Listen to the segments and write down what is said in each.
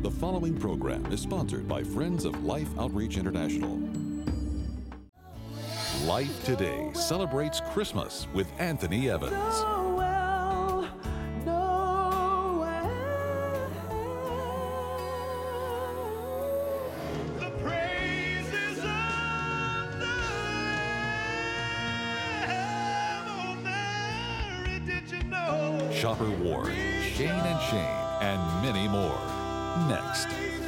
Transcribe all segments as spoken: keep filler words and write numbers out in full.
The following program is sponsored by Friends of Life Outreach International. Life Today celebrates Christmas with Anthony Evans. Noel, Noel. The praises of the Lamb, oh Mary, did you know? Chopper Ward, Shane and Shane, and many more. Next.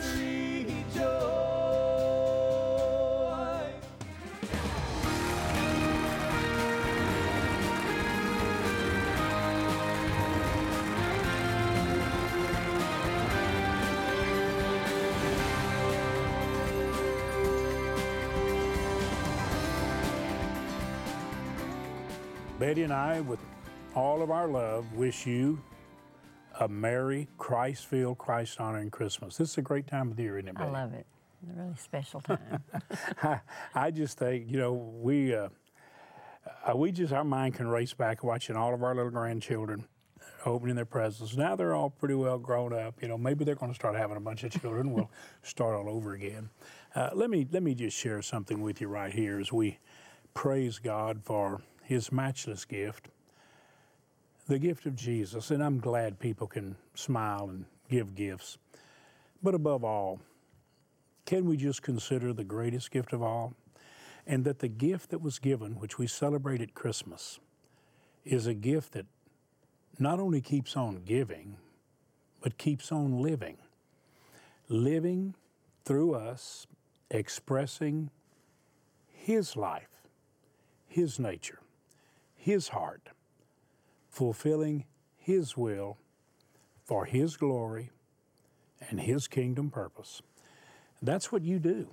Betty and I, with all of our love, wish you a Merry Christ-filled, Christ-honoring Christmas. This is a great time of the year, isn't it, Betty? I love it. It's a really special time. I, I just think, you know, we uh, uh, we just, our mind can race back watching all of our little grandchildren opening their presents. Now they're all pretty well grown up. You know, maybe they're going to start having a bunch of children. We'll start all over again. Uh, let me let me just share something with you right here as we praise God for His matchless gift, the gift of Jesus. And I'm glad people can smile and give gifts. But above all, can we just consider the greatest gift of all? And that the gift that was given, which we celebrate at Christmas, is a gift that not only keeps on giving, but keeps on living. Living through us, expressing His life, His nature, His heart, fulfilling His will for His glory and His kingdom purpose. That's what you do.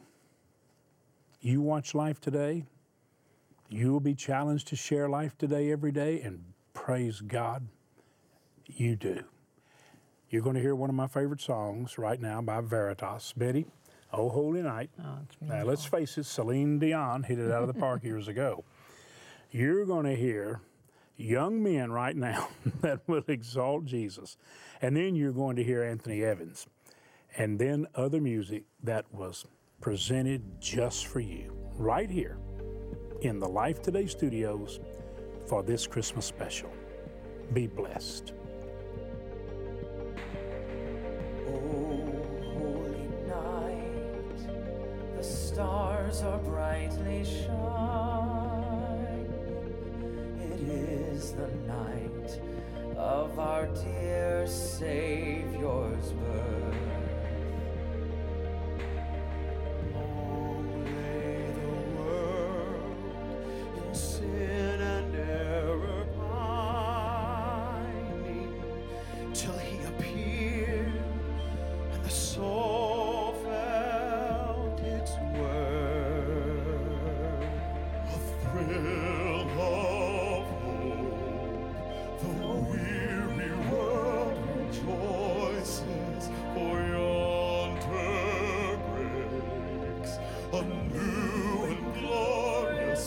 You watch Life Today. You will be challenged to share Life Today every day, and praise God, you do. You're going to hear one of my favorite songs right now by Veritas. Betty, Oh Holy Night. Oh, it's Now, let's face it, Celine Dion hit it out of the park years ago. You're going to hear young men right now that will exalt Jesus. And then you're going to hear Anthony Evans. And then other music that was presented just for you, right here in the Life Today studios for this Christmas special. Be blessed. Oh, holy night, the stars are brightly shining. It is the night of our dear Savior's birth. Oh, lay the world in sin and error pining, till He appeared and the soul felt its worth. A thrill of hope, the weary world rejoices, for yonder breaks a new and glorious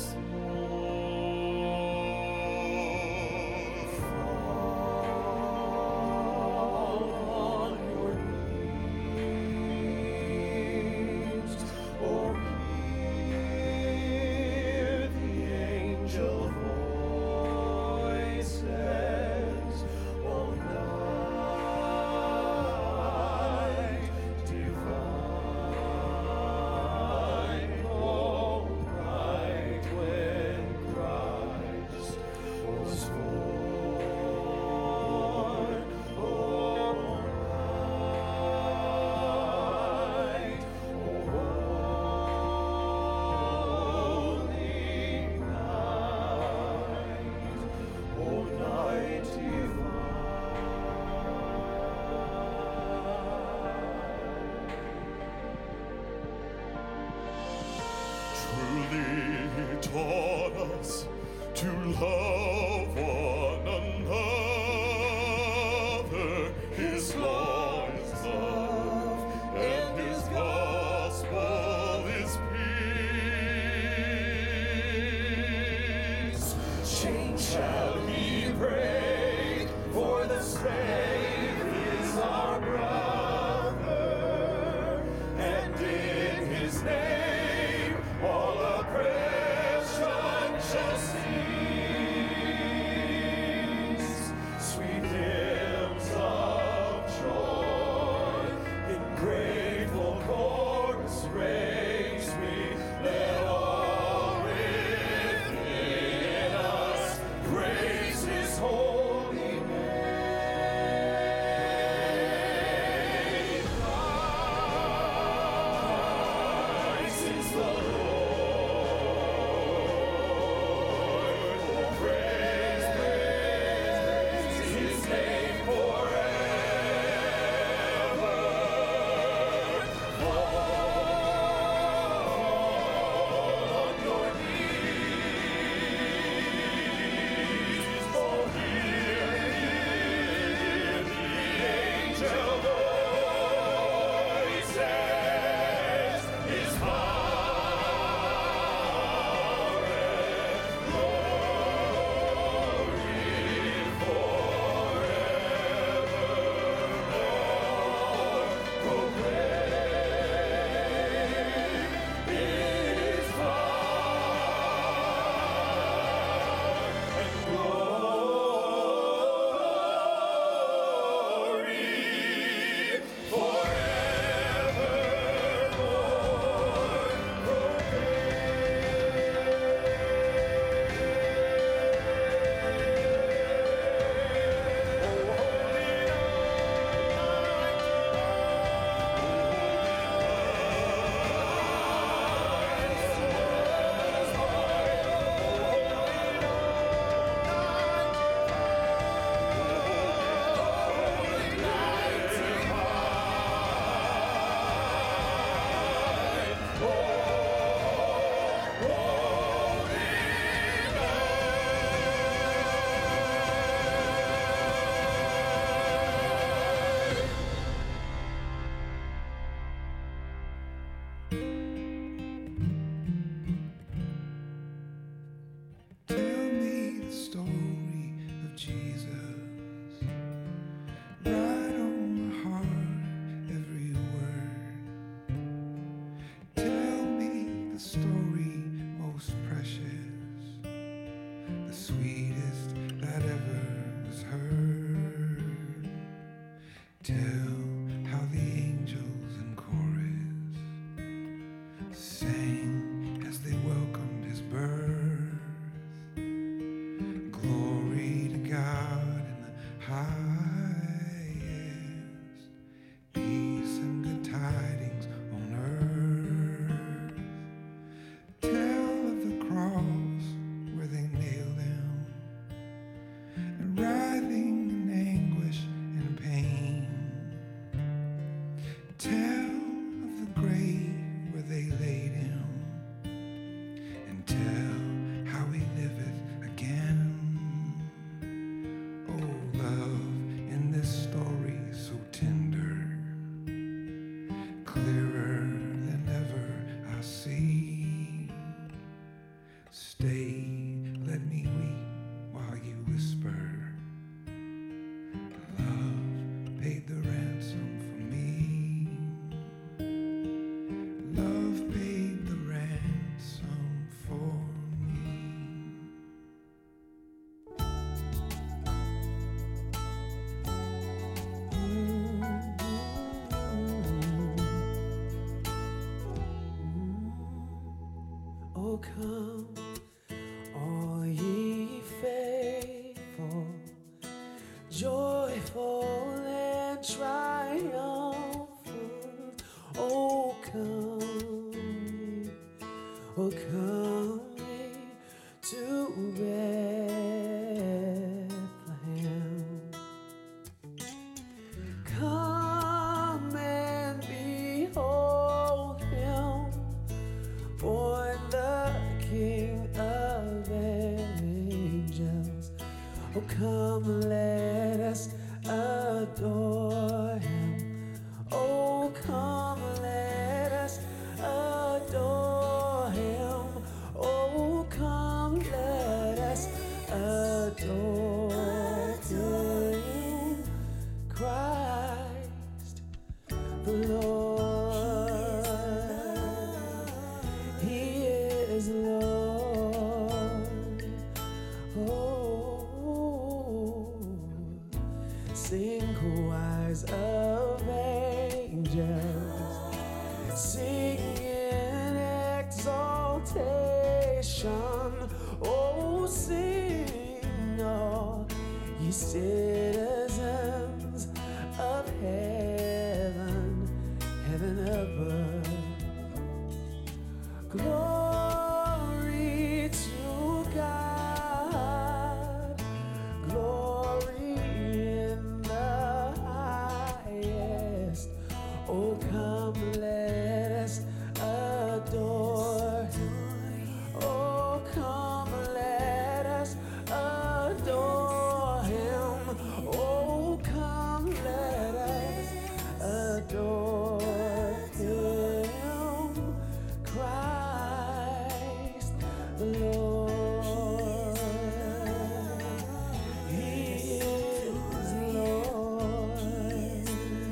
morn. Fall on your knees, or hear the angel voices. All night divine, all Tell of the grave where they laid him, and tell how he liveth again. Oh, love in this story so tender, clearer than ever I see. Stay, let me weep while you whisper. Love paid the ransom for me. Love paid the ransom for me. Oh, come, all ye faithful, joyful and triumphant. Oh, come, ye, oh, come ye to Bethlehem. Come and behold him, born the King of angels. Oh, come, let us adore him. Oh, come, let us adore him. Oh, come, let us adore him. Christ the Lord, he is Lord. Oh, sing choirs of angels, sing in exaltation. Oh, sing all ye citizens of heaven, heaven above. Glory to God, glory in the highest. Oh, come, let us adore him. Oh, come, let us adore him. Oh, come, let us adore him. Christ the Lord, he is Lord.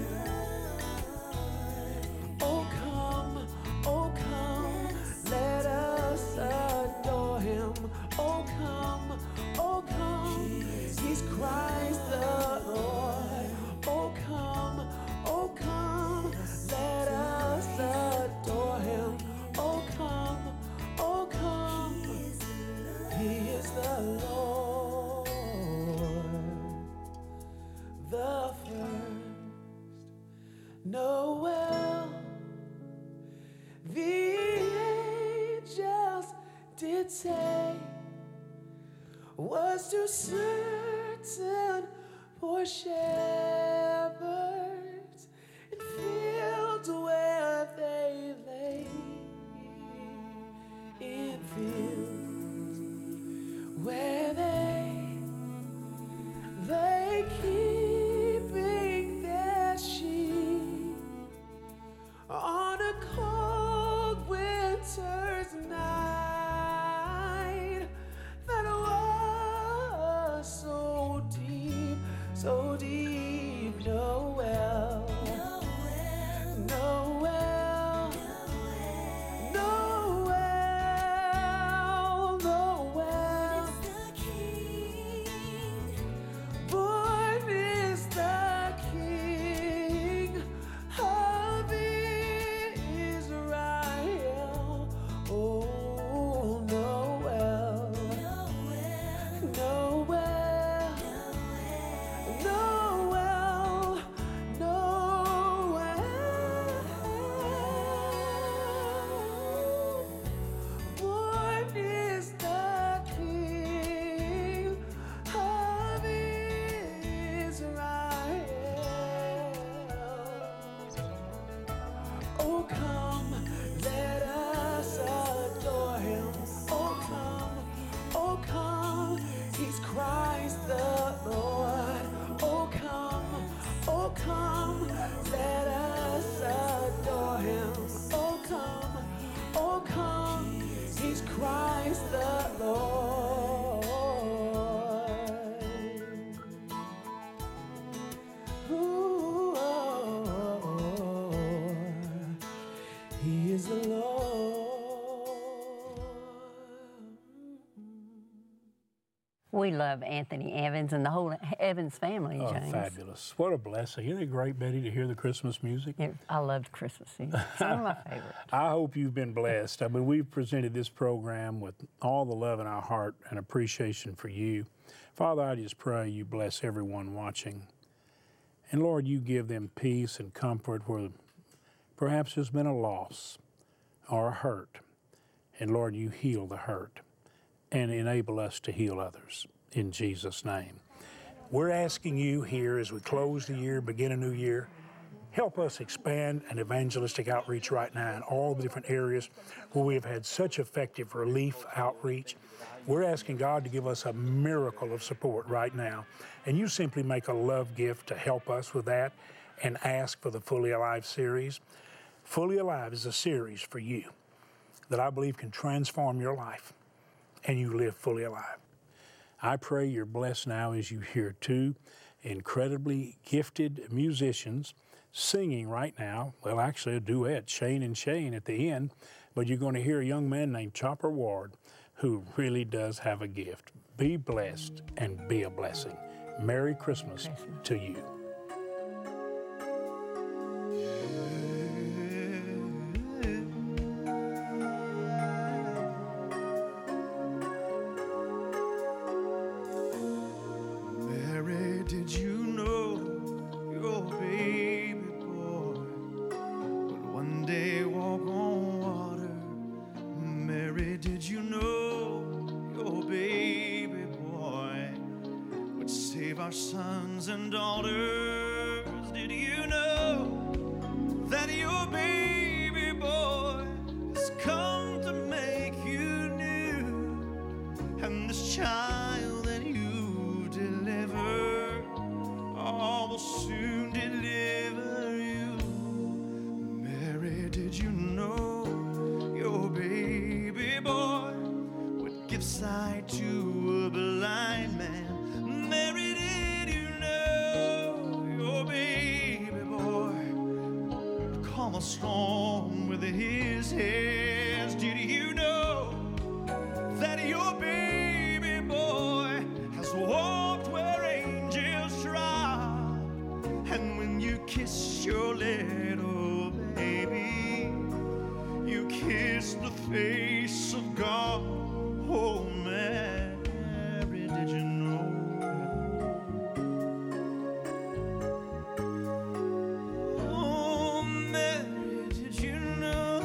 Oh, come, oh, come, let us adore him. Oh, come, oh, come, he's Christ the Lord. Oh, come, oh, come, let us adore him. Oh, come, oh, come, he is the Lord, the first Noel. The angels did say was too certain for shepherds in fields where they lay, in fields where they they keeping their sheep on a cold winter's night that was so deep, so deep. Noel, Noel, Noel, Noel. Born is the King of Israel. Oh, Noel, Noel, Noel, we love Anthony Evans and the whole Evans family, Oh, James. fabulous. What a blessing. Isn't it great, Betty, to hear the Christmas music? It, I loved Christmas music. It's one of my favorites. I hope you've been blessed. I mean, we've presented this program with all the love in our heart and appreciation for you. Father, I just pray you bless everyone watching. And Lord, you give them peace and comfort where perhaps there's been a loss or a hurt. And Lord, you heal the hurt and enable us to heal others in Jesus' name. We're asking you here as we close the year, begin a new year, help us expand an evangelistic outreach right now in all the different areas where we have had such effective relief outreach. We're asking God to give us a miracle of support right now. And you simply make a love gift to help us with that and ask for the Fully Alive series. Fully Alive is a series for you that I believe can transform your life and you live fully alive. I pray you're blessed now as you hear two incredibly gifted musicians singing right now. Well, actually a duet, Shane and Shane at the end, but you're going to hear a young man named Chopper Ward who really does have a gift. Be blessed and be a blessing. Merry Christmas, Christmas. to you. Mary, did you know your baby boy would one day walk on water? Mary, did you know your baby boy would save our sons and daughters? Did you know that your baby boy has come to make you new? And this child that you deliver, oh, will soon deliver you. Mary, did you know your baby boy would give sight to a blind man? Mary, did you know your baby boy would calm a storm with his hands? Did you know that your baby boy has walked where angels trod? And when you kiss your little baby, you kiss the face of God. Oh, Mary, did you know? Oh, Mary, did you know?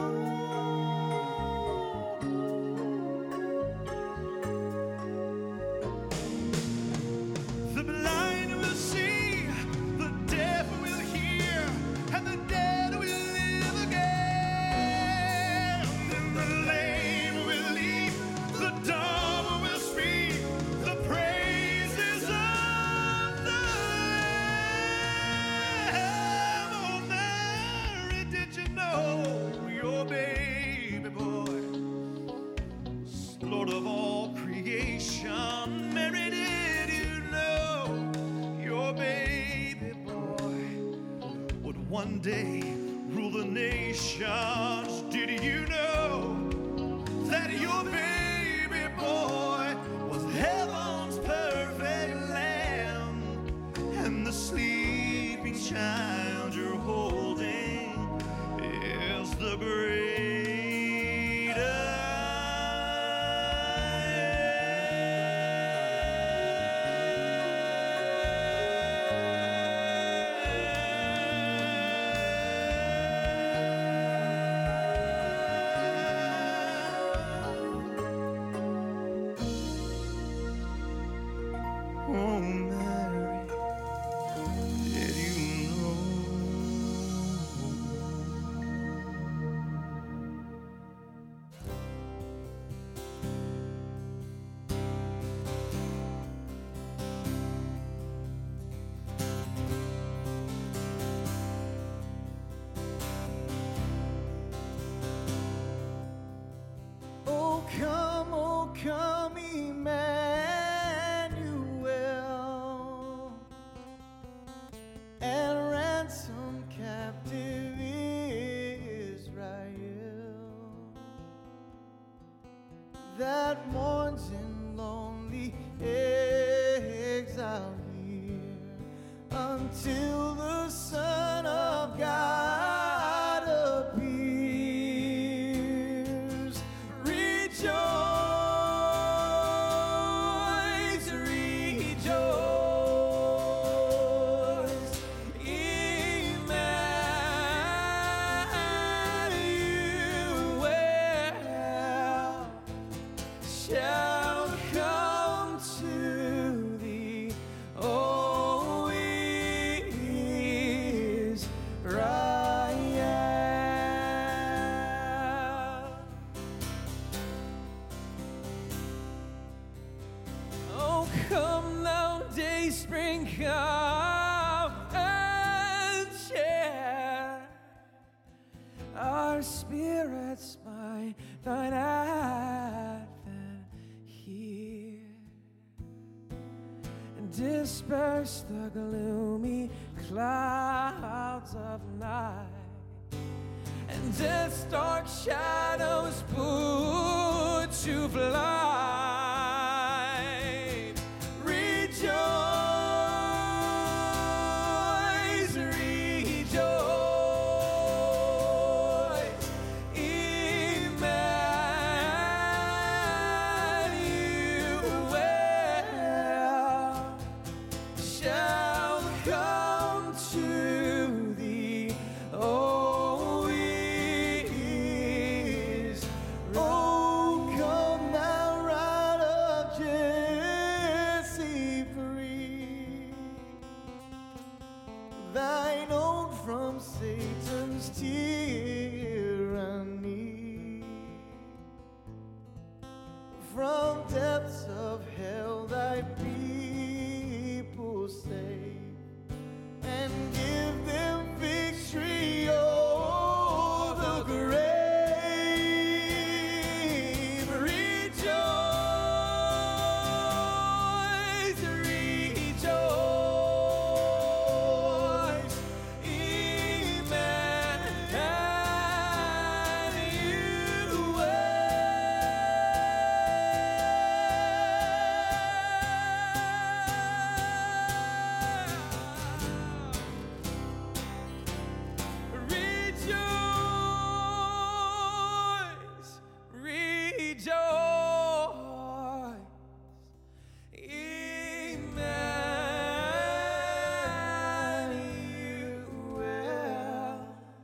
The blind will see, the deaf will hear, and the dead will live again. And the lame will leap, the dumb will speak, the praises of the Lamb. Oh, Mary, did you know your baby boy is Lord of all creation? Mary, did you know your baby boy would one day rule the nations? Did you know that your baby boy was heaven's perfect lamb? And the sleeping child you're holding is the great Oh, Mary, did you know? our spirits by thine advent here, and disperse the gloomy clouds of night, and death's dark shadows put to flight. Rejoice, rejoice, Emmanuel shall come to thee. Oh, is, oh, come thou Root of Jesse, free thine own from Satan's tyranny, from depths of hell thy people save, and give them victory over the grave. Rejoice, rejoice, Emmanuel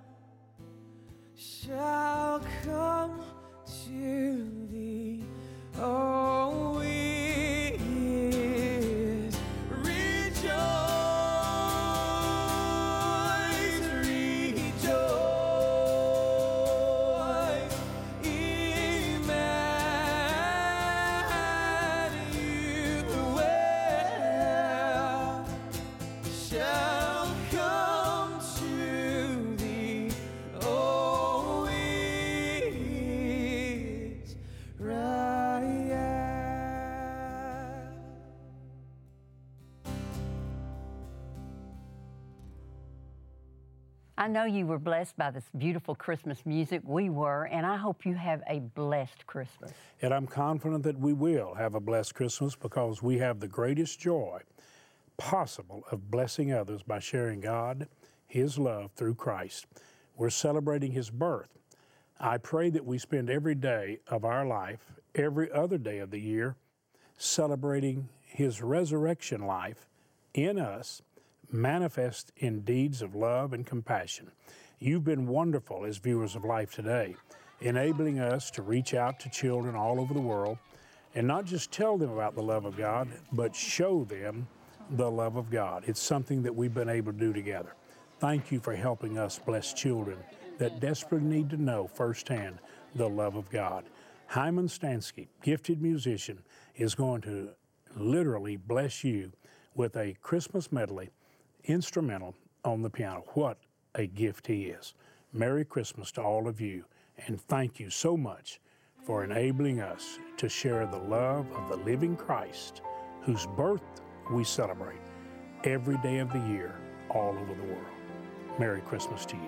shall come to thee. Oh, is, rejoice, rejoice, Emmanuel shall come to thee. Oh, Israel. I know you were blessed by this beautiful Christmas music. We were, and I hope you have a blessed Christmas. And I'm confident that we will have a blessed Christmas because we have the greatest joy possible of blessing others by sharing God, His love through Christ. We're celebrating His birth. I pray that we spend every day of our life, every other day of the year, celebrating His resurrection life in us, manifest in deeds of love and compassion. You've been wonderful as viewers of Life Today, enabling us to reach out to children all over the world and not just tell them about the love of God, but show them the love of God. It's something that we've been able to do together. Thank you for helping us bless children that desperately need to know firsthand the love of God. Hyman Stansky, gifted musician, is going to literally bless you with a Christmas medley instrumental on the piano. What a gift he is. Merry Christmas to all of you, and thank you so much for enabling us to share the love of the living Christ, whose birth we celebrate every day of the year all over the world. Merry Christmas to you.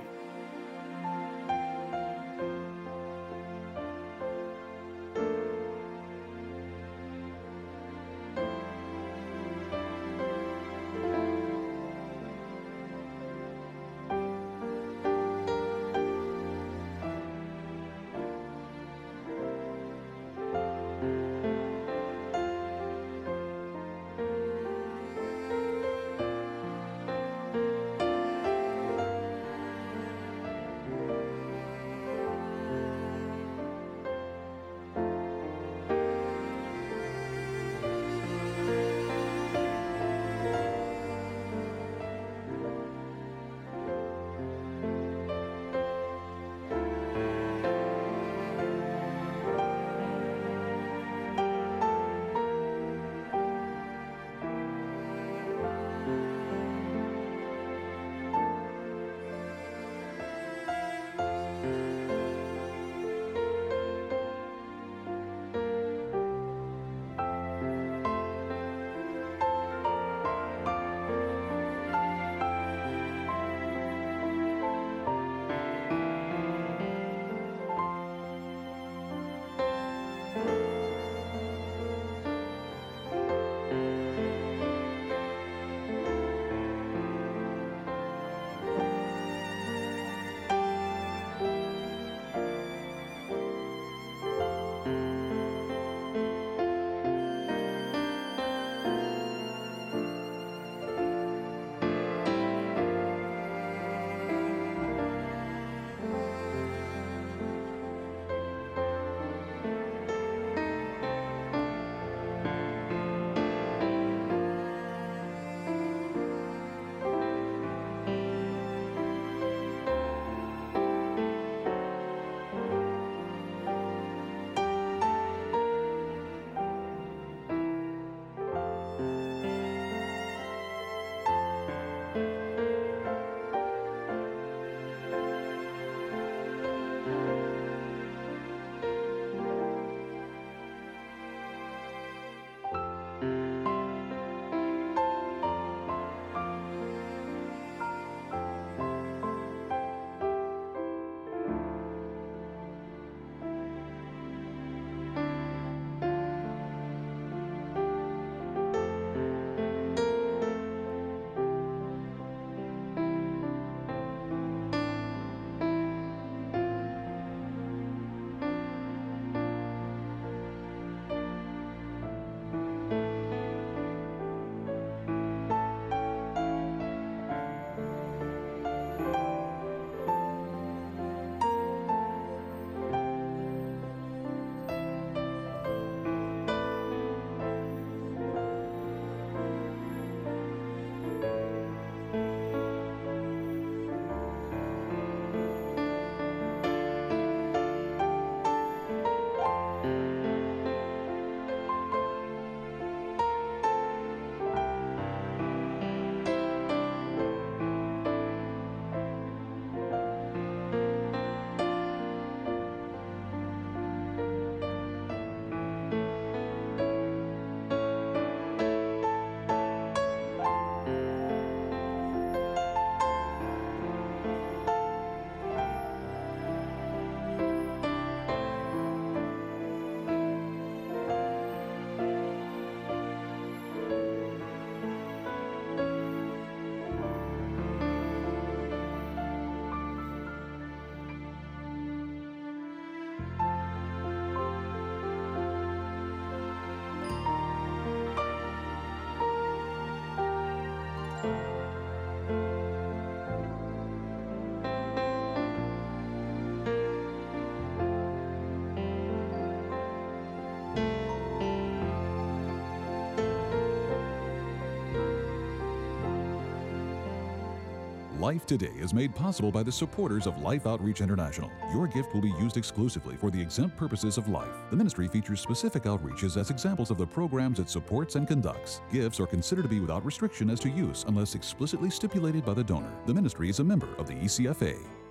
Life Today is made possible by the supporters of Life Outreach International. Your gift will be used exclusively for the exempt purposes of life. The ministry features specific outreaches as examples of the programs it supports and conducts. Gifts are considered to be without restriction as to use unless explicitly stipulated by the donor. The ministry is a member of the E C F A.